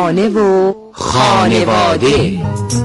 خانه و خانواده.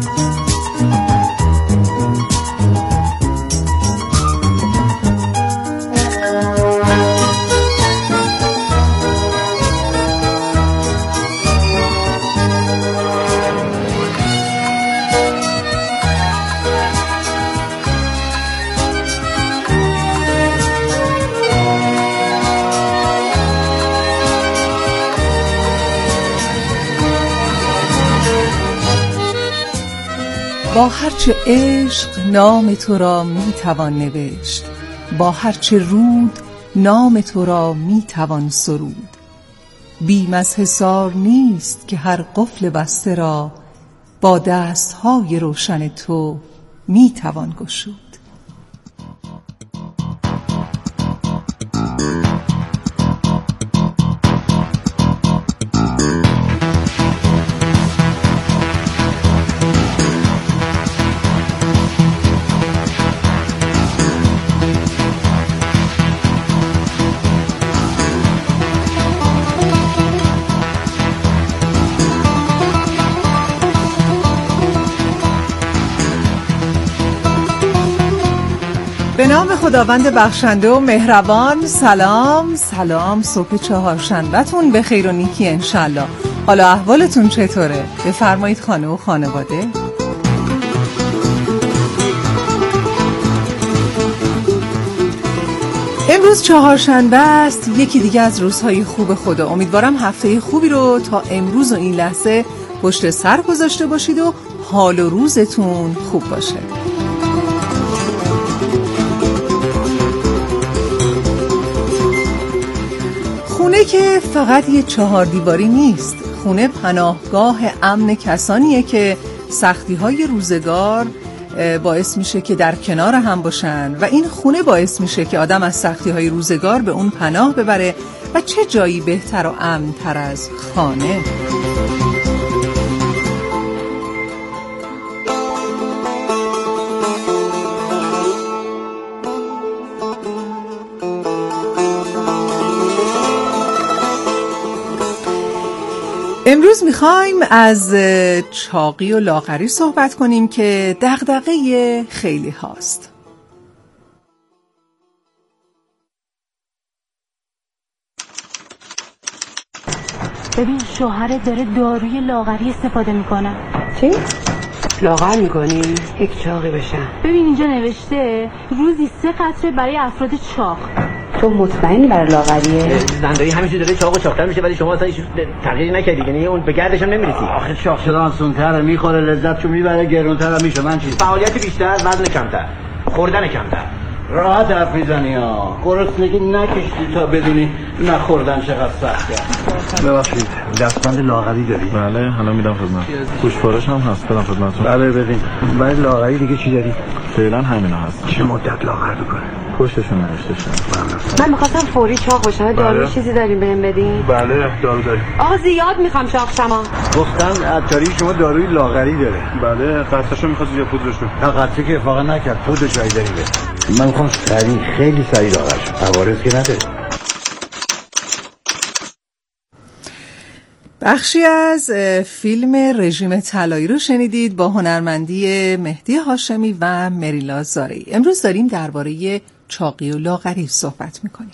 با هرچه عشق نام تو را می توان نوشت، با هرچه رود نام تو را می توان سرود. بیم از حصار نیست که هر قفل بسته را با دستهای روشن تو می توان گشود. به نام خداوند بخشنده و مهربان. سلام سلام، صبح چهارشنبه‌تون به خیر و نیکی انشالله. حالا احوالتون چطوره؟ بفرمایید خانه و خانواده. امروز چهارشنبه است، یکی دیگه از روزهای خوب خدا. امیدوارم هفته خوبی رو تا امروز و این لحظه پشت سر گذاشته باشید و حال و روزتون خوب باشه. خونه که فقط یه چهار دیواری نیست، خونه پناهگاه امن کسانیه که سختی‌های روزگار باعث میشه که در کنار هم باشن و این خونه باعث میشه که آدم از سختی‌های روزگار به اون پناه ببره. و چه جایی بهتر و امن‌تر از خانه؟ امروز میخوایم از چاقی و لاغری صحبت کنیم که دغدغه خیلی هاست. ببین شوهرت داره داروی لاغری استفاده میکنه. چی؟ لاغر میکنی؟ یک چاقی بشن. ببین اینجا نوشته روزی 3 قطره برای افراد چاق. تو مطمئنی برای لاغریه؟ زندایی همیشه داره چاق و چاق‌تر میشه، ولی شما اصلا هیچ تغییری نکردی، یعنی اون به گردش هم نمیرسی. آخه چاق شدن آسان‌تره، میخوره لذتشو میبره، گرون‌تر هم میشه. من چی؟ فعالیت بیشتر، وزن کمتر، خوردن کمتر. راحت حرف میزنی ها. گرسنگی نکشتی تا بدونی نخوردن چقدر سخته. ببخشید دستبند لاغری داری؟ بله الان میدم خدمت. گوشت‌پارش هم هست، بدم خدمتتون. بله بدین. برای لاغری دیگه چی داری؟ فعلا همینا هست. چه مدت لاغر میکنه؟ پشتشون نوشته شده. من میخواستم فوری چاق باشم. دارو چیزی داریم بهم بدین؟ بله دارو داریم. آقا زیاد میخوام چاق شما. گفتم عطاری شما داروی لاغری داره. بله قطعه‌شو می‌خواد یا پودرشو؟ نه قطعه که اتفاقا نکرد، پودرش هایی داریم. من میخوام خیلی سریع لاغر شم. عوارض که نداره. بخشی از فیلم رژیم طلایی رو شنیدید با هنرمندی مهدی هاشمی و مریلا زارعی. امروز داریم درباره چاقی و لاغری صحبت میکنیم.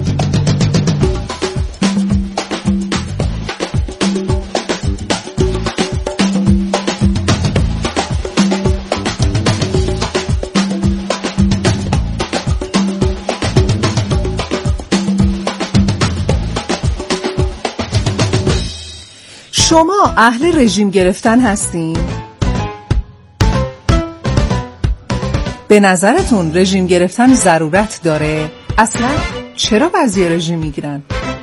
شما اهل رژیم گرفتن هستین؟ به نظرتون رژیم گرفتن ضرورت داره؟ اصلا چرا بعضی رژیم میگیرن؟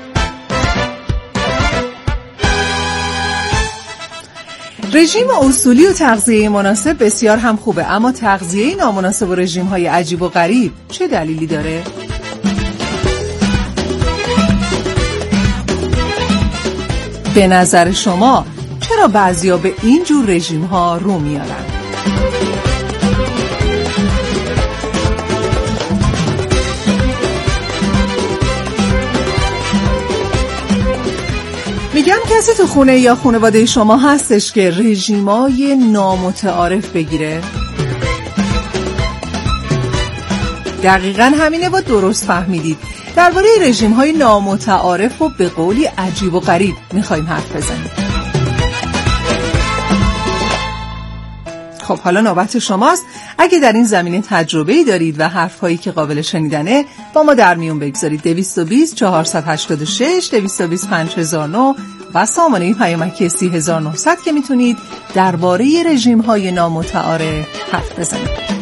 رژیم اصولی و تغذیه مناسب بسیار هم خوبه، اما تغذیه نامناسب و رژیم های عجیب و غریب چه دلیلی داره؟ به نظر شما چرا بعضیا به این جور رژیم ها رو میارن؟ میگم کسی تو خونه یا خانواده شما هستش که رژیمای نامتعارف بگیره؟ دقیقاً همینه و درست فهمیدید. درباره رژیم‌های نامتعارف و به قولی عجیب و غریب می‌خوایم حرف بزنیم. خب حالا نوبت شماست. اگه در این زمینه تجربه‌ای دارید و حرف‌هایی که قابل شنیدنه با ما در میون بگذارید. 220 486 220 5009 و سامانه پیامکی 30900 که میتونید درباره رژیم‌های نامتعارف حرف بزنید.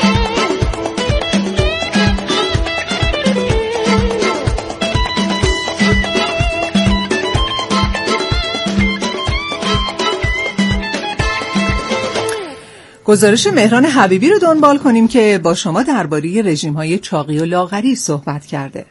گزارش مهران حبیبی رو دنبال کنیم که با شما درباره رژیم‌های چاقی و لاغری صحبت کرده.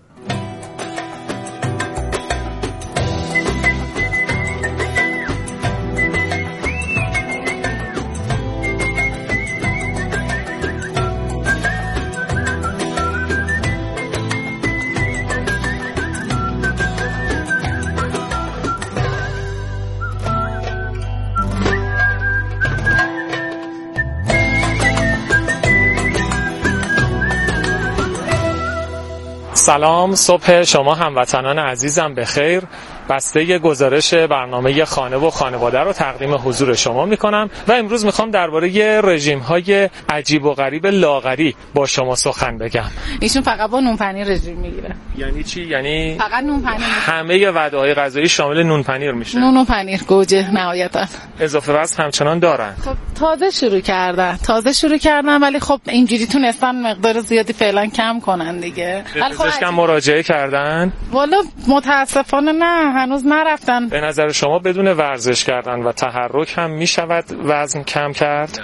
سلام، صبح شما هموطنان عزیزم بخیر. بسته گزارش برنامه خانه و خانواده رو تقدیم حضور شما میکنم و امروز میخوام درباره رژیم‌های عجیب و غریب لاغری با شما سخن بگم. ایشون فقط با نون پنیر رژیم میگیره. یعنی چی؟ یعنی فقط نون پنیر؟ همه وعده‌های غذایی شامل نون پنیر میشه. نون و پنیر گوجه نهایتا. اضافه وزن همچنان دارن. خب تازه شروع کردن ولی خب اینجوری تونستن مقدار زیادی فعلا کم کنن دیگه. ولی خب مراجعه کردن؟ والا متاسفانه نه، هنوز نرفتن. به نظر شما بدون ورزش کردن و تحرک هم میشود وزن کم کرد؟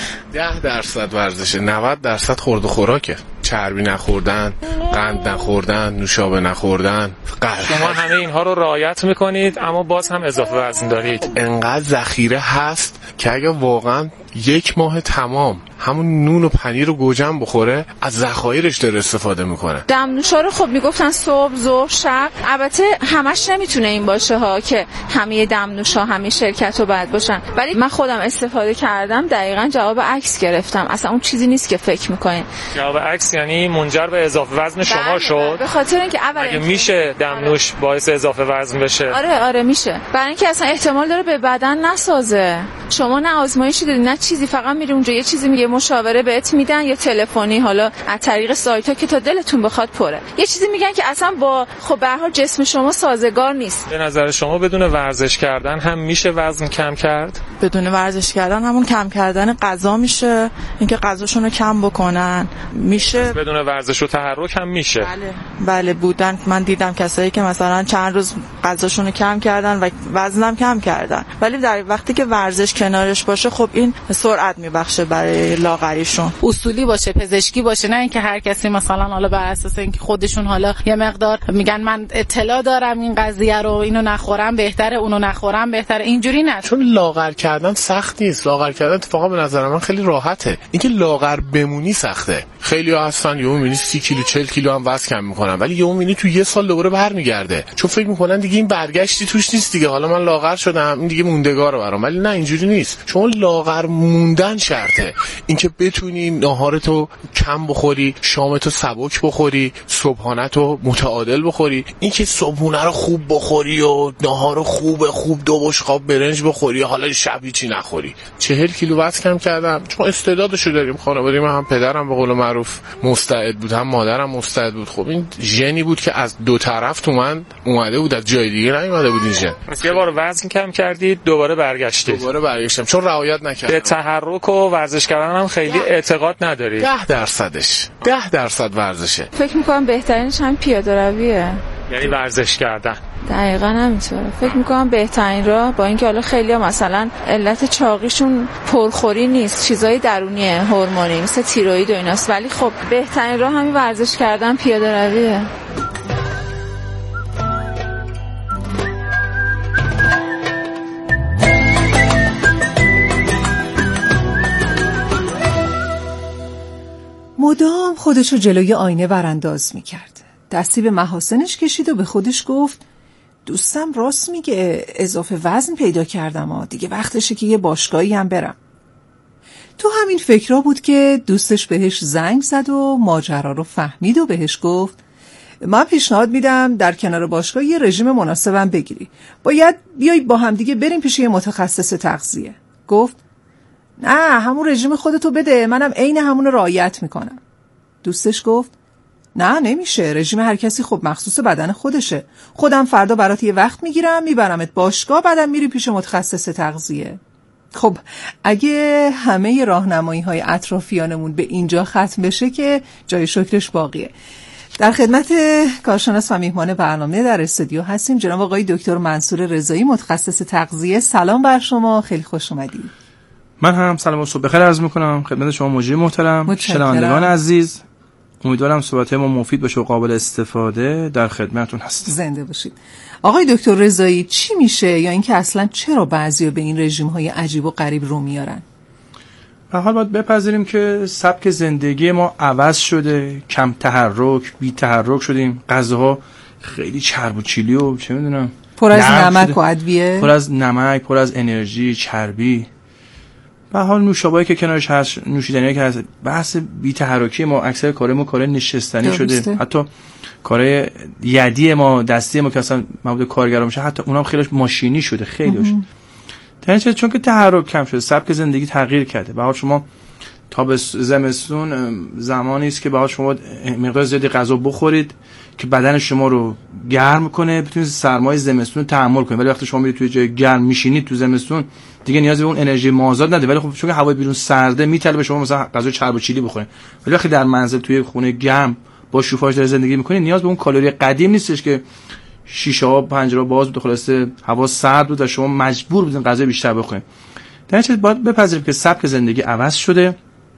10% ورزشه، 90% خورد و خوراکه. چربی نخوردن، قند نخوردن، نوشابه نخوردن. شما همه اینها رو رعایت میکنید اما باز هم اضافه وزن دارید. انقدر ذخیره هست که اگه واقعا 1 ماه تمام همون نون و پنیر و گوجم بخوره از ذخایرش داره استفاده میکنه. دمنوشا رو خب میگفتن صبح، ظهر، شب. البته همش نمیتونه این باشه ها که همه دمنوشا همه شرکت رو باید باشن، ولی من خودم استفاده کردم دقیقاً جواب عکس گرفتم. اصلا اون چیزی نیست که فکر میکنین. جواب عکس یعنی منجر به اضافه وزن شما شد؟ به خاطر اینکه اگه میشه دمنوش باعث اضافه وزن بشه. آره میشه، برای اینکه اصلا احتمال داره به بدن نسازه. شما نه آزمایشی داری نه چیزی، فقط میری اونجا یه چیزی میگه، مشاوره بهت میدن یا تلفنی، حالا از طریق سایت‌ها که تا دلتون بخواد پره، یه چیزی میگن که اصلا با خب به هر حال جسم شما سازگار نیست. به نظر شما بدون ورزش کردن هم میشه وزن کم کرد؟ بدون ورزش کردن همون کم کردن غذا میشه، اینکه غذاشون رو کم بکنن میشه. بدون ورزش و تحرک هم میشه. بله بودن، من دیدم کسایی که مثلا چند روز غذاشون رو کم کردن و وزنم کم کردن، ولی در وقتی که ورزش کنارش باشه خب این سرعت میبخشه برای لاغریشون. اصولی باشه، پزشکی باشه، نه اینکه هر کسی مثلا حالا بر اساس اینکه خودشون حالا یه مقدار میگن من اطلاع دارم این قضیه رو، اینو نخورم بهتره، اونو نخورم بهتره، اینجوری نه. چون لاغر کردن سخت نیست، لاغر کردن اتفاقا به نظر من خیلی راحته. اینکه لاغر بمونی سخته. خیلی‌ها هستن یهو می‌بینی 30 کیلو 40 کیلو هم وزن کم می‌کنن، ولی یهو می‌بینی تو یه سال دوباره برمیگرده، چون فکر می‌کنن دیگه این برگشتی توش نیست دیگه، حالا من لاغر شدم این دیگه موندگاره برام. ولی نه، اینجوری نیست. چون لاغر موندن شرطه. اینکه بتونی ناهارتو کم بخوری، شامتو سبک بخوری، صبحانه‌تو متعادل بخوری. اینکه صبحونه رو خوب بخوری و ناهارو خوب 2 بشقاب برنج بخوری، حالا شب هیچی نخوری. 40 کیلو وزن کم کردم چون استعدادشو داریم. خانواده من هم پدرم به قول معروف مستعد بود، هم مادرم مستعد بود. خب این ژنی بود که از دو طرف تو من اومده بود، از جای دیگه نیومده بود این ژن. پس یه بار وزن کم کردید دوباره برگشتید؟ دوباره برگشتم چون رعایت نکردم. به تحرک و ورزش کردن هم خیلی اعتقاد ندارید؟ 10% ورزشه. فکر میکنم بهترینش هم پیاده رویه، یعنی ورزش کردن. دقیقاً همینطوره. فکر میکنم بهترین راه، با اینکه حالا خیلی‌ها مثلا علت چاقیشون پرخوری نیست، چیزای درونیه، هورمونی مثل تیروئید و ایناست، ولی خب بهترین راه همین ورزش کردن، پیاده رویه. مدام خودشو جلوی آینه برانداز میکرد. دستی به محاسنش کشید و به خودش گفت دوستم راست میگه، اضافه وزن پیدا کردم دیگه وقتشه که یه باشگاهی هم برم. تو همین فکرها بود که دوستش بهش زنگ زد و ماجرا رو فهمید و بهش گفت من پیشنهاد میدم در کنار باشگاه یه رژیم مناسبم بگیری. باید بیای با هم دیگه بریم پیش یه متخصص تغذیه. گفت نه همون رژیم خودتو بده، منم عین همون رو رعایت میکنم. دوستش گفت نه نمیشه، رژیم هر کسی خب مخصوص بدن خودشه. خودم فردا برات یه وقت میگیرم میبرمت باشگاه، بعدم میری پیش متخصص تغذیه. خب اگه همه راهنمایی‌های اطرافیانمون به اینجا ختم بشه که جای شکرش باقیه. در خدمت کارشناس و میهمان برنامه در استودیو هستیم جناب آقای دکتر منصور رضایی، متخصص تغذیه. سلام بر شما، خیلی خوش اومدید. من هم سلام و صبح بخیر عرض میکنم خدمت شما مجری محترم، شنوندگان عزیز. امیدوارم صحبت ما مفید باشه و قابل استفاده. در خدمتتون هستم. زنده باشید. آقای دکتر رضایی، چی میشه یا اینکه اصلا چرا بعضیا به این رژیم‌های عجیب و غریب رو میارن؟ به حال باید بپذیریم که سبک زندگی ما عوض شده، کم تحرک، بی تحرک شدیم. غذاها خیلی چرب و چیلی و چه میدونم پر از نمک و ادویه، پر از نمک، پر از انرژی، چربی. به حال نوشابه‌ای که کنارش هست، نوشیدنی که هست، بحث بی تحرکی ما اکثر کارمون کار نشستنی شده. حتی کارهای یدی ما، دستی ما که اصلا مواد کارگرا میشه، حتی اونام خیلیش ماشینی شده خیلیش. درنچه چون که تحرک کم شده، سبک زندگی تغییر کرده. به حال شما تا زمستون زمانی است که به حال شما مقدار زیادی غذا بخورید که بدن شما رو گرم کنه، بتونید سرمای زمستون رو تحمل کنید. ولی وقتی شما میرید توی جای گرم میشینید تو زمستون، دیگه نیاز به اون انرژی مازاد نده. ولی خب چون هوای بیرون سرده، میطلبه شما مثلا غذا چرب و چیلی بخورید. ولی وقتی در منزل توی خونه گرم با شوفاژ داره زندگی میکنید، نیاز به اون کالری قدیم نیستش که شیشه ها پنجره باز بود، خلاصه هوا سرد بود و شما مجبور بودین غذا بیشتر بخورید. در نتیجه باید بپذیرید که سبک زندگی عوض شده،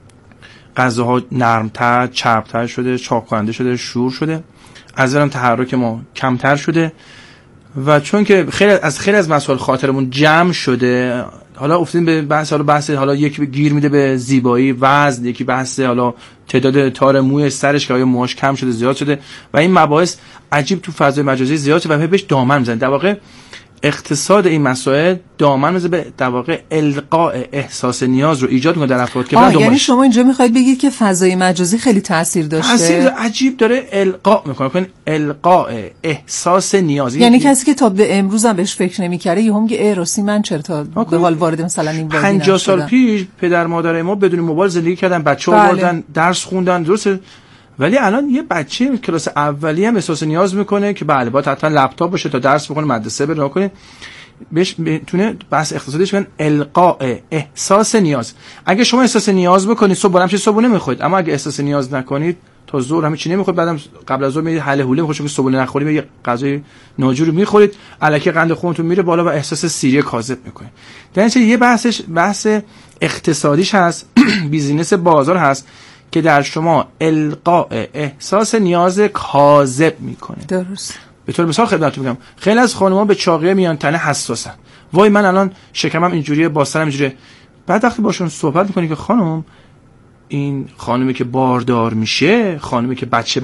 غذاها نرمتر، چربتر شده، چاق کننده شده، شور شده، از اونم تحرک ما کمتر شده و چون که خیلی از مسائل خاطرمون جمع شده، حالا افتادیم به بحث حالا یکی گیر میده به زیبایی، وزن، یکی بحث حالا تعداد تار موی سرش که آیا موهاش کم شده زیاد شده و این مباحث عجیب تو فضای مجازی زیاد شده و بهش دامن میزنه. در واقع اقتصاد این مسائل دامن میزنه به در واقع القاء احساس نیاز رو ایجاد میکنه در افراد که یعنی شما اینجا میخواید بگید که فضای مجازی خیلی تاثیر داشته؟ تاثیر عجیب داره، القاء میکنه، القاء احساس نیاز. یعنی کسی که تا به امروز هم بهش فکر نمی‌کرده یهو میگه راستی من چرا تا به حال وارد مثلا این وادی 50 سال پیش پدر مادر ما بدون موبایل زندگی کردن، بچه‌ها آوردن درس خوندن، درسته؟ ولی الان یه بچه کلاس اولیه هم احساس نیاز میکنه که بله باید حتما لپتاپ باشه تا درس بخونه، مدرسه بره کنه. بهش بتونه بحث اقتصادیش میگن القاء احساس نیاز. اگه شما احساس نیاز بکنید صبح برام چه صبحونه میخورید، اما اگه احساس نیاز نکنید تا ظهر همین چی نمیخورید، بعدم قبل از ظهر میرید حله حوله میخورید، چون صبحونه نخورید یه غذای ناجوری میخورید، الکی قند خونتون میره بالا و احساس سیری کاذب میکنید. در نتیجه یه بحث اقتصادیش هست، بیزینس بازار هست که در شما القاء احساس نیاز کاذب میکنه. درست. به طور مثال خدمتتون میگم خیلی از خانم‌ها به چاقی میان تنه حساسن. وای من الان شکمم اینجوریه، باستنم اینجوریه. بعد وقتی باشون صحبت میکنی که خانم، این خانمی که باردار میشه، خانمی که بچه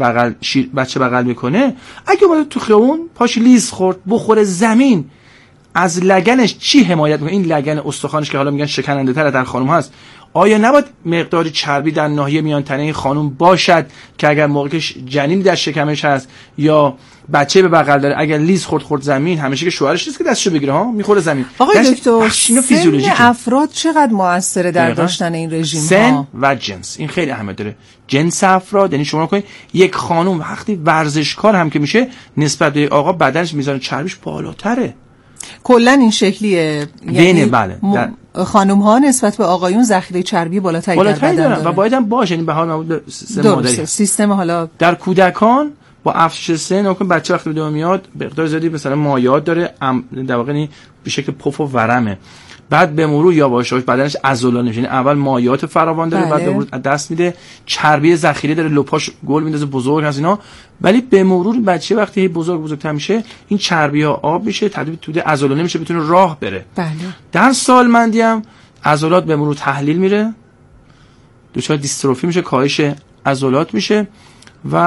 بغل میکنه، اگه اومد تو خیابون پاش لیز خورد بخوره زمین، از لگنش چی حمایت میکنه؟ این لگن استخوانش که حالا میگن شکننده تر در خانم هست، آیا نباید مقداری چربی در ناحیه میان تنه این خانم باشد که اگر موقعی که جنین در شکمش هست یا بچه به بغل داره، اگر لیز خورد زمین، همیشه که شوهرش نیست که دستشو بگیره ها، میخوره زمین. آقای دکتر، سن افراد چقدر موثره در داشتن این رژیم ها؟ سن و جنس این خیلی اهمیت داره. جنس افراد، یعنی شما کنید یک خانم وقتی ورزشکار هم که میشه نسبت به آقا بدنش میزان چربیش بالاتره. کلا این شکلیه، یعنی بله خانم ها نسبت به آقایون ذخیره چربی بالاتری دارن و باید هم باشه. یعنی به حال نبود سیستم حالا در کودکان با افزایش سن بچه وقتی به دنیا میاد مقدار زیادی مثلا مایعات داره، در واقع به شکل پف و ورمه، بعد به مرور یواش یواش بدنش عضلانی میشه. یعنی اول مایعات فراوان داره، بعد به مرور دست میده، چربی ذخیره داره، لپاش گل میندازه بزرگ هست اینا، ولی به مرور بچه وقتی بزرگتر میشه این چربی ها آب میشه، تبدیل به توده عضلانی میشه، بتونه راه بره. بله. در سالمندی هم عضلات به مرور تحلیل میره، دچار دیستروفی میشه، کاهش عضلات میشه و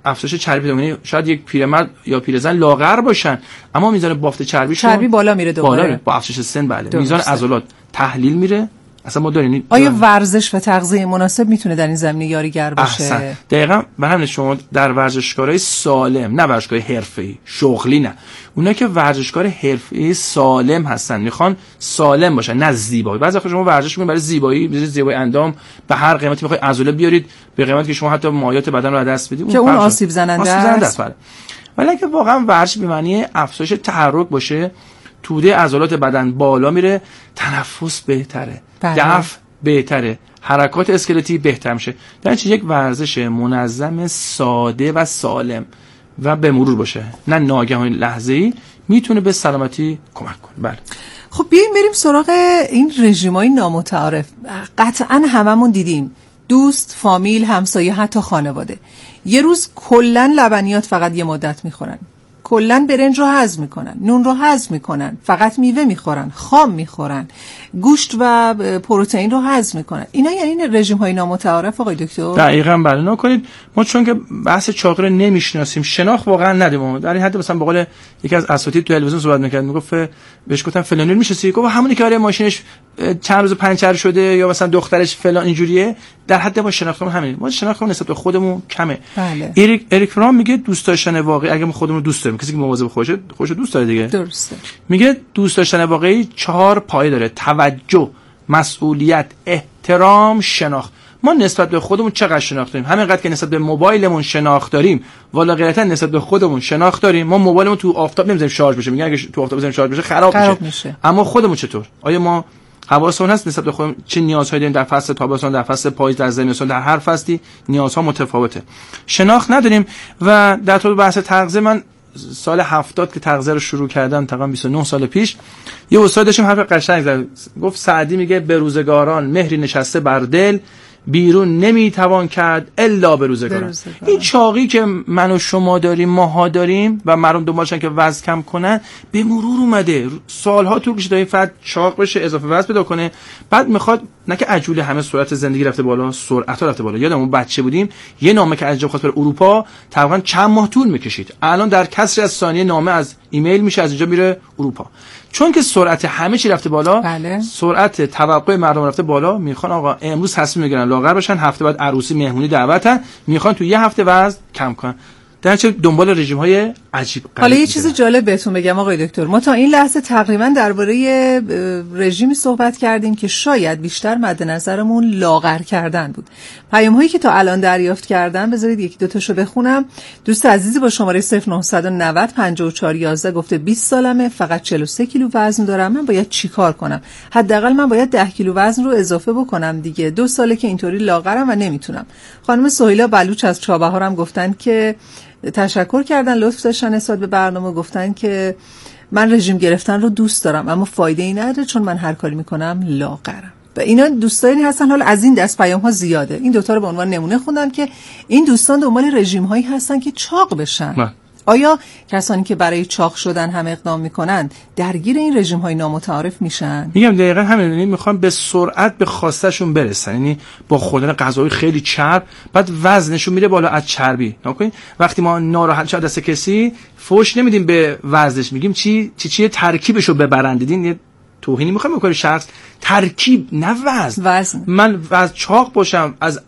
افزایش چربی، یعنی شاید یک پیرمرد یا پیرزن لاغر باشن اما میزان بافت چربی بالا میره دوباره، بالا با افزایش سن. بله میزان عضلات تحلیل میره. اصلا ما داریم آیا ورزش و تغذیه مناسب میتونه در این زمینه یاریگر باشه؟ دقیقاً. به همین شما در ورزشکارهای سالم، نه ورزشکار حرفه‌ای شغلی، نه، اونا که ورزشکار حرفه‌ای سالم هستن میخوان سالم باشن نه زیبایی. بعضی وقتا شما ورزش میکنید برای زیبایی اندام، به هر قیمتی میخواید عضله بیارید، به قیمتی که شما حتی مایات بدن رو از دست بدید که اون آسیب زننده است. ولی اگه واقعا ورزش به معنی افزایش تحرک باشه، توده عضلات بدن بالا میره، تنفس بهتره، دفع بهتره، حرکات اسکلتی بهتر میشه. در نتیجه یک ورزش منظم، ساده و سالم و به مرور باشه، نه ناگهانی لحظه‌ای، میتونه به سلامتی کمک کنه. بله. خب بیایم بریم سراغ این رژیم‌های نامتعارف. قطعاً هممون دیدیم دوست، فامیل، همسایه، حتی خانواده یه روز کلاً لبنیات فقط یه مدت میخورن، کلاً برنج رو هضم میکنن، نون رو هضم میکنن، فقط میوه میخورن، خام میخورن، گوشت و پروتئین رو هضم میکنن. اینا یعنی رژیم های نامتعارف آقای دکتر؟ دقیقاً بله. نکنید ما چون که بحث چاقی رو نمیشناسیم، شناخت واقعا نداریم. در این حد مثلا به قول یکی از اساتید تو تلویزیون صحبت میکرد، میگفت بهش گفتم فلانی رو میشناسی؟ گفت همونی که آره ماشینش چند روز پنچر شده یا مثلا دخترش فلان اینجوریه. در حد ما شناختمون همین، ما شناختمون نسبت به خودمون کمه. بله. اریک فرام میگه دوست داشتن واقعی، اگه ما خودمون رو دوست داریم، کسی که مواظب خودش دوست داره دیگه. درسته. میگه دوست داشتن واقعی 4 پایه داره: توجه، مسئولیت، احترام، شناخت. ما نسبت به خودمون چقدر شناخت داریم؟ همینقدر که نسبت به موبایلمون شناخت داریم، والا غیرتا نسبت به خودمون شناخت داریم. ما موبایلمون تو آفتاب نمیذاریم شارژ بشه، میگن اگه تو آفتاب بزنیم شارژ بشه خراب میشه. اما خودمون چطور؟ آیا ما حواسمون هست نسبت به خودمون چه نیازهایی داریم؟ در فصل تابستان، در فصل پاییز، در زمستان، در هر فصلی نیازها متفاوته. شناخت نداریم. و در طول بحث تغذیه، من سال 70 که تغذیه رو شروع کردم، تقریبا 29 سال پیش، یه استاد داشتیم حرف قشنگ زد. گفت سعدی میگه به روزگاران مهری نشسته بر دل، بیرون نمیتوان کرد الا به روزگاران. این چاقی که من و شما داریم، ماها داریم و مردم دنبالشن که وزن کم کنن، به مرور اومده. سالها طول کشیده این فرد چاق بشه، اضافه وزن پیدا کنه، بعد میخواد نه که عجوله همه سرعت زندگی رفته بالا، سرعت رفته بالا. یادمون بچه بودیم یه نامه که از جا خواست بره اروپا تقریبا چند ماه طول میکشید. الان در کسری از ثانیه نامه از ایمیل میشه از اینجا میره اروپا. چون که سرعت همه چی رفته بالا، بله. سرعت توقع مردم رفته بالا، میخوان آقا امروز تصمیم میگیرن لاغر بشن، هفته بعد عروسی مهمونی دعوتن، میخوان تو یه هفته وزن کم کنن. در چه دنبال رژیم‌های عجیب غریب. حالا یه چیز جالب بهتون بگم آقای دکتر، ما تا این لحظه تقریبا درباره رژیمی صحبت کردیم که شاید بیشتر مد نظرمون لاغر کردن بود. پیام‌هایی که تا الان دریافت کردم، بذارید یکی دو تاشو بخونم. دوست عزیزی با شماره 0990 5411 گفته 20 سالمه، فقط 43 کیلو وزن دارم، من باید چیکار کنم؟ حداقل من باید 10 کیلو وزن رو اضافه بکنم دیگه. 2 ساله که اینطوری لاغرم و نمیتونم. خانم سهیلا بلوچ از چابهارم گفتن که تشکر کردن، لطف داشتن نسبت به برنامه، گفتن که من رژیم گرفتن رو دوست دارم اما فایده ای نداره چون من هر کاری میکنم لاغرم. و اینا دوستانی هستن. حالا از این دست پیام ها زیاده. این دوتا رو به عنوان نمونه خوندم که این دوستان دنبال رژیم هایی هستن که چاق بشن. آیا کسانی که برای چاق شدن هم اقدام میکنن درگیر این رژیم های نامتعارف میشن؟ میگم دقیقاً همین. یعنی میخوان به سرعت به خواستشون برسن، یعنی با خوردن غذای خیلی چرب، بعد وزنشون میره بالا از چربی. نکنین وقتی ما ناراحت شد دست کسی فوش نمیدیم به وزنش، میگیم چی ترکیبشو ببرن. دیدین یه توهینی میخوام بکنه شخص، ترکیب نه وزن. من وزن چاق باشم از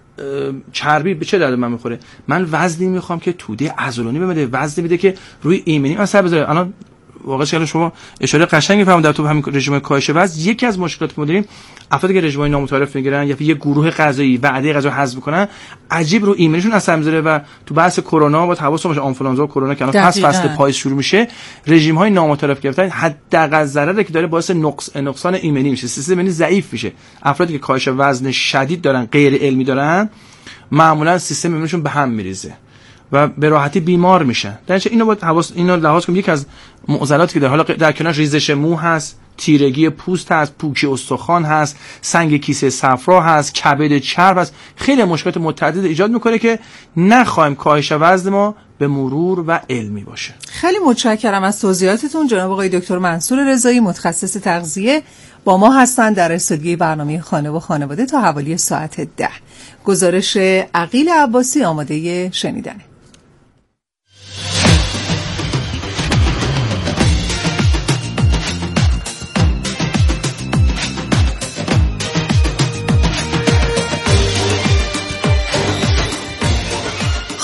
چربی به چه درد من میخوره؟ من وزنی میخوام که توده عضلانی بده، وزنی بده که روی ایمنی اثر بذاره. الان واقعا شما اشاره قشنگی فرمودید در تو همین رژیم کاهش وزن. یکی از مشکلاتی که ما داریم، افرادی که رژیم‌های نامتعارف میگیرن یا یه گروه غذایی وعده غذا حذف میکنن، عجیب رو ایمنیشون اثر میذاره. و تو بحث کرونا با حواسمون باشه، آنفولانزا و کرونا که الان فصل پاییز شروع میشه، رژیم‌های نامتعارف گرفتن حداقل ضرری که داره باعث نقصان ایمنی میشه، سیستم ایمنی ضعیف میشه. افرادی که کاهش وزن شدید دارن، غیر علمی دارن، معمولا سیستم ایمنیشون به هم میریزه و به راحتی بیمار میشن. در اینو باید اینو لحاظ کنیم. یکی از معضلاتی که داره، حالا در کنار ریزش مو هست، تیرگی پوست هست، پوکی استخوان هست، سنگ کیسه صفرا هست، کبد چرب هست، خیلی مشکلات متعدد ایجاد میکنه که نخوایم کاهش وزن ما به مرور و علمی باشه. خیلی متشکرم از توضیحاتتون جناب آقای دکتر منصور رضایی، متخصص تغذیه، با ما هستند در استودیوی برنامه خانه و خانواده تا حوالی ساعت 10. گزارش عقیل عباسی آماده شنیدنه.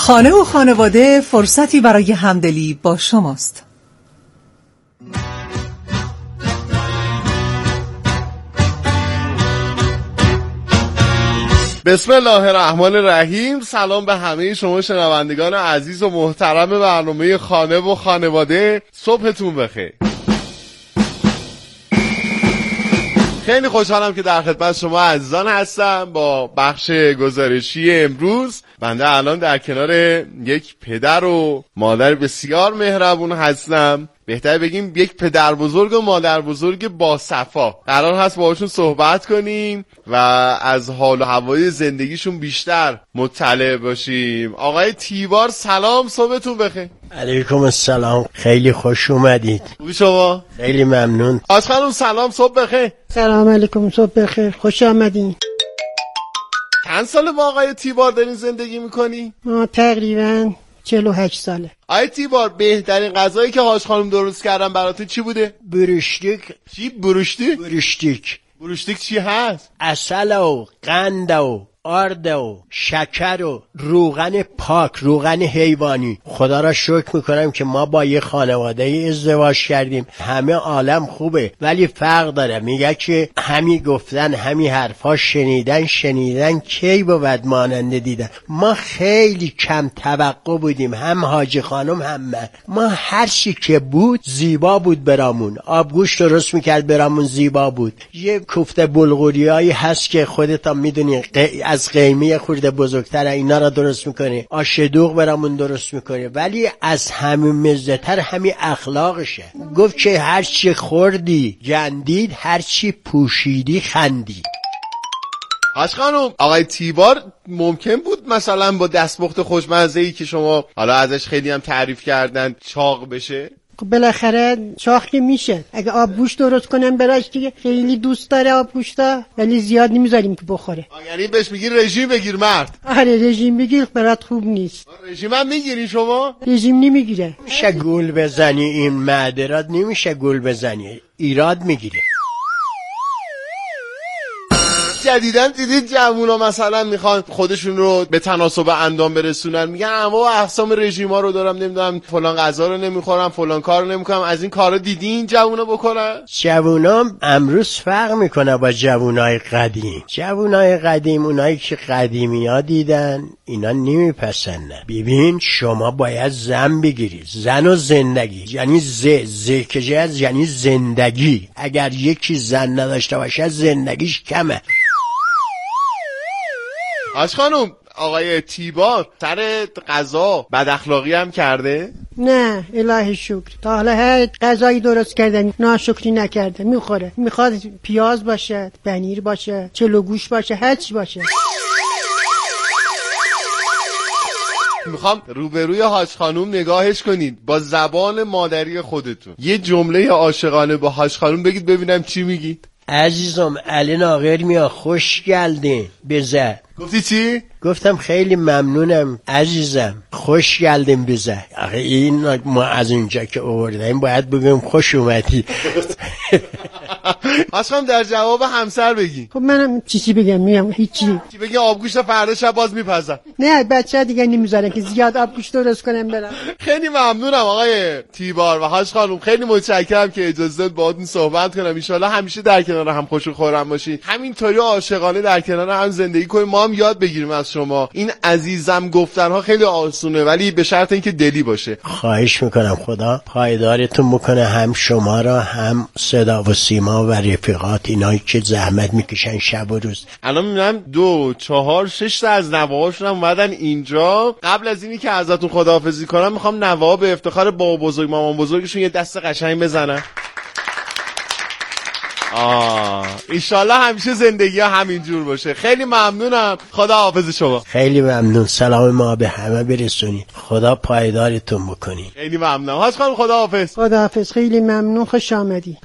خانه و خانواده فرصتی برای همدلی با شماست. بسم الله الرحمن الرحیم. سلام به همه شما شنوندگان عزیز و محترم برنامه خانه و خانواده. صبحتون بخیر. خیلی خوشحالم که در خدمت شما عزیزان هستم با بخش گزارشی امروز. بنده الان در کنار یک پدر و مادر بسیار مهربون هستم، بهتر بگیم یک پدر بزرگ و مادر بزرگ با صفا. قرار هست باهاشون صحبت کنیم و از حال و هوای زندگیشون بیشتر مطلع باشیم. آقای تیبار سلام، صبحتون بخیر. علیکم السلام، خیلی خوش اومدید. خوبی شما؟ خیلی ممنون. آج خانم سلام، صبح بخیر. سلام علیکم، صبح بخیر، خوش آمدین. چند ساله با آقای تیبار دارین زندگی میکنی؟ تقریبا 48 ساله. آقای تیبار بهترین غذایی که حاج خانم درست کردن براتون چی بوده؟ بروشتیک. چی بروشتیک؟ بروشتیک. بروشتیک چی هست؟ عسل و قند و آرد و شکر و روغن پاک، روغن حیوانی. خدا را شکر میکنم که ما با یه خانواده ازدواج کردیم. همه عالم خوبه ولی فرق داره. میگه که همی گفتن همی حرفا شنیدن کی بود ماننده دیدن. ما خیلی کم توقع بودیم، هم حاجی خانم هم من. ما هر چی که بود زیبا بود برامون. آبگوشت درست میکرد برامون زیبا بود. یه کوفته بلغوریایی هست که خودت هم میدونی از قیمه خورده بزرگتر اینا را درست میکنه. آش دوغ برامون درست میکنه. ولی از همین مزه‌تر همین اخلاقشه. گفت که هر چی خوردی گندید، هر چی پوشیدی خندید. حاج خانم، آقای تیبار ممکن بود مثلا با دستپخت خوشمزه‌ای که شما حالا ازش خیلی هم تعریف کردن چاق بشه؟ خب بالاخره چاق که میشه. اگه آبگوشت درست کنم براش که خیلی دوست داره آبگوشتا، ولی زیاد نمیذاریم که بخوره. یعنی بهش میگی رژیم بگیر مرد؟ آره رژیم بگیر، برات خوب نیست. رژیم هم میگیری شما؟ رژیم نمیگیره. میشه گول بزنی این معدرات، نمیشه گول بزنی، ایراد میگیره. جدیدن دیدید جوونا مثلا میخوان خودشون رو به تناسب اندام برسونن، میگن اما اقسام رژیما رو دارم، نمیدونم فلان غذا رو نمیخورم، فلان کار رو نمیکنم. از این کارا دیدین جوونا بکنن؟ جوونا امروز فرق میکنه با جوونای قدیم. جوونای قدیم اونایی که قدیمی‌ها دیدن اینا نمیپسندن. ببین شما باید زن بگیری، زن و زندگی، یعنی زکجز یعنی زندگی. اگر یکی زن نداشته باشه زندگیش کمه. حاج خانم، آقای تیبار سر غذا بد اخلاقی هم کرده؟ نه الهی شکر، تا حالا هر غذایی درست کردن ناشکری نکرده. میخوره، میخواد پیاز باشه، پنیر باشه، چلوگوش باشه، هر چی باشه. میخوام روبروی حاج خانم نگاهش کنید با زبان مادری خودتون یه جمله عاشقانه با حاج خانم بگید ببینم چی میگید. عزیزم الان آخر میاد، خوش گلدین بزه. گفتی چی؟ گفتم خیلی ممنونم عزیزم، خوش گلدین بزه. آخه این ما از اونجا که آوردیم باید بگیم خوش اومدی. خواستم در جواب همسر بگی. خب منم چیزی بگم؟ میگم هیچی. چی بگی؟ آبگوشت فردا شب باز میپزن. نه بچه‌ها دیگه نمیذارن که زیاد آبگوشت درست کنم برام. خیلی ممنونم آقای تیبار و حاج خانم، خیلی متشکرم که اجازه داد باهاتون صحبت کنم. ان شاءالله همیشه در کنار هم خوش و خورم باشید، همینطوری عاشقانه در کنار هم زندگی کنیم. ما هم یاد بگیریم از شما. این عزیزم گفتنها خیلی آسونه ولی به شرط اینکه دلی باشه. خواهش میکنم خدا پایدارتون بکنه، هم شما را هم صدا و سیما و رفیقات، اینایی که زحمت میکشن شب و روز. الان میبینم 2 4 6 تا از نوه‌هاشون هم اومدن اینجا. قبل از اینی که ازتون خداحافظی کنم میخوام نوه‌ها به افتخار بابا بزرگ مامان بزرگشون یه دست قشنگ بزنن. ایشالله همیشه زندگی ها همینجور باشه. خیلی ممنونم، خدا حافظ شما. خیلی ممنون، سلام ما به همه برسونید، خدا پایدارتون بکنید. خیلی ممنونم حاج خانم، خدا حافظ. خدا حافظ، خیلی ممنون، خوش آمدی.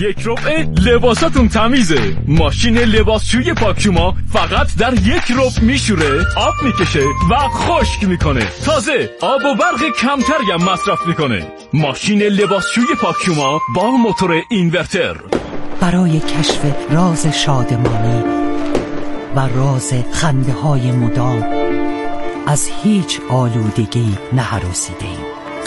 یک ربع لباساتون تمیزه. ماشین لباسشویی پاکشوما فقط در یک ربع میشوره، آب میکشه و خشک میکنه. تازه آب و برق کمتری هم مصرف میکنه. ماشین لباسشویی پاکشوما با موتور اینورتر. برای کشف راز شادمانی و راز خنده های مدام از هیچ آلودگی نهراسیده‌ایم.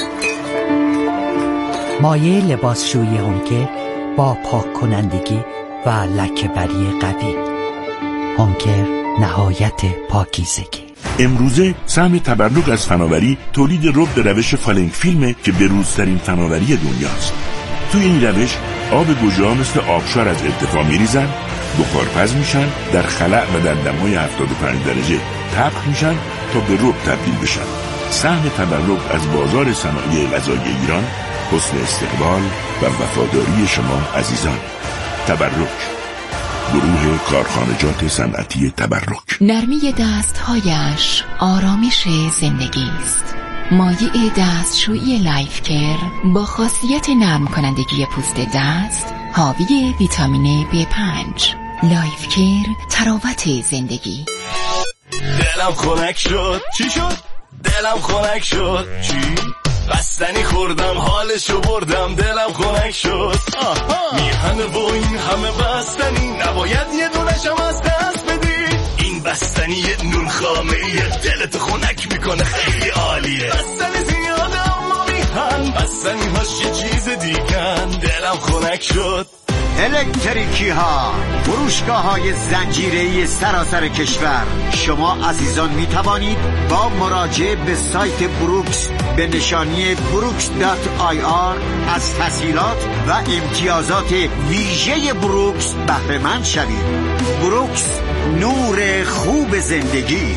مایع لباسشویی هونکه با پاک کنندگی و لکه‌بری قوی. هونکر نهایت پاکیزگی. امروزه سهم تبرک از فناوری تولید رب به روش فالنگ فیلمه که بروزترین فناوری دنیاست. توی این روش آب گوجه‌ها مثل آبشار از ارتفاع میریزن، بخارپز میشن، در خلأ و در دمای 75 درجه طبخ میشن تا به رب تبدیل بشن. سهم تبرک از بازار صنایع غذایی ایران حسن استقبال و وفاداری شما عزیزان. تبرک، گروه کارخانجات صنعتی تبرک. نرمی دستهایش آرامش زندگی است. مایع دستشویی لایف کر با خاصیت نرم کنندگی پوست دست، حاوی ویتامین B5. لایف کر، تراوت زندگی. دلم خنک شد. چی شد؟ دلم خنک شد. چی؟ بستنی خوردم حالشو بردم، دلم خنک شد. میهنه و این همه بستنی، نباید یه دونشم از دست بدی. این بستنی نون خامه دلتو خنک میکنه، خیلی عالیه. بستنی زیاده اما میهن، بستنی هاش یه چیز دیگن. دلم خنک شد. الکتریکی ها، فروشگاه های زنجیره‌ای سراسر کشور. شما عزیزان می توانید با مراجعه به سایت بروکس به نشانی brooks.ir از تسهیلات و امتیازات ویژه بروکس بهره مند شوید. بروکس، نور خوب زندگی.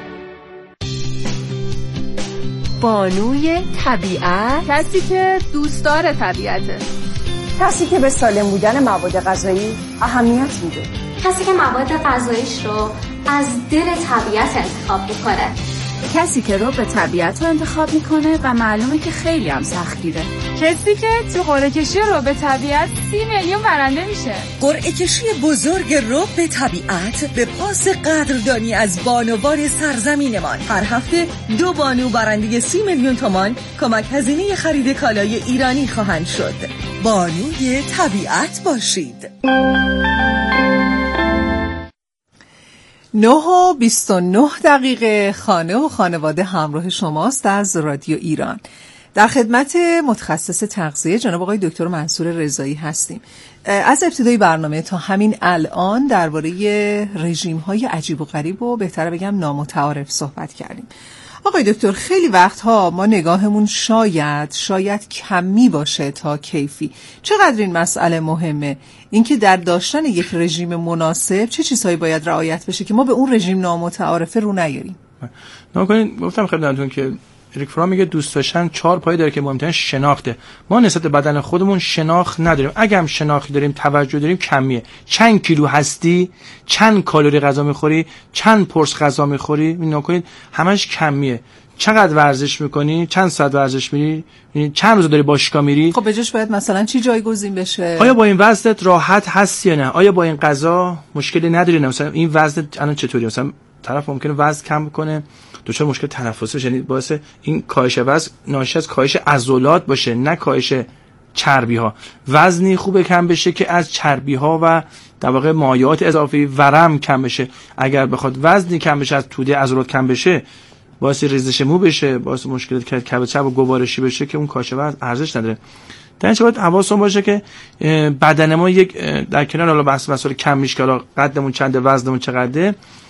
بانوی طبیعت، کسی که دوستدار طبیعته، کسی که به سالم بودن مواد غذایی اهمیت میده، کسی که مواد غذاییش رو از دل طبیعت انتخاب میکنه، کسی که رو به طبیعت رو انتخاب میکنه و معلومه که خیلی هم سختگیره، کسی که تو قرعه کشی رو به طبیعت 30 میلیون برنده میشه. قرعه کشی بزرگ رو به طبیعت به پاس قدردانی از بانوان سرزمینمان. هر هفته 2 بانو برنده 30 میلیون تومان کمک هزینه خرید کالای ایرانی خواهند شد. بانوی طبیعت باشید. 9:29 خانه و خانواده همراه شماست از رادیو ایران. در خدمت متخصص تغذیه جناب آقای دکتر منصور رضایی هستیم. از ابتدای برنامه تا همین الان درباره رژیم‌های عجیب و غریب و بهتره بگم نامتعارف صحبت کردیم. آقای دکتر، خیلی وقتها ما نگاهمون شاید کمی باشه تا کیفی. چقدر این مسئله مهمه؟ اینکه در داشتن یک رژیم مناسب چه چیزهایی باید رعایت بشه که ما به اون رژیم نامتعارفه رو نیاریم؟ گفتم خدمتتون که اریک فرام میگه دوست داشتن 4 پایه داره که مهمترین شناخته. ما نسبت به بدن خودمون شناخت نداریم. اگه هم شناختی داریم، توجه داریم، کمیه. چند کیلو هستی، چند کالری غذا میخوری، چند پرس غذا میخوری، این نکنید همش کمیه. چقدر ورزش میکنی، چند ساعت ورزش میری، چند روز داری باشگاه میری. خب به جاش باید مثلا چی جایگزین بشه؟ آیا با این وزنت راحت هستی یا نه؟ آیا با این غذا مشکلی نداری؟ مثلا این وزنت الان چطوری؟ مثلا طرف ممکنه وزن کم کنه، دچار مشکل تنفسی بشه، یعنی باعث این کاهش وزن ناشی از کاهش عضلات باشه، نه کاهش چربی ها. وزنی خوبه کم بشه که از چربی ها و در واقع مایعات اضافی ورم کم بشه. اگر بخواد وزنی کم بشه، از توده عضلات کم بشه، باعث ریزش مو بشه، باعث مشکلات کبد چرب و گوارشی بشه که اون کاهش وزن ارزش نداره. در این باید حواسون باشه که بدن ما یک در کنار حالا بحث مسائل کم میشه که حالا قدمون چنده، وزنمون چقدره،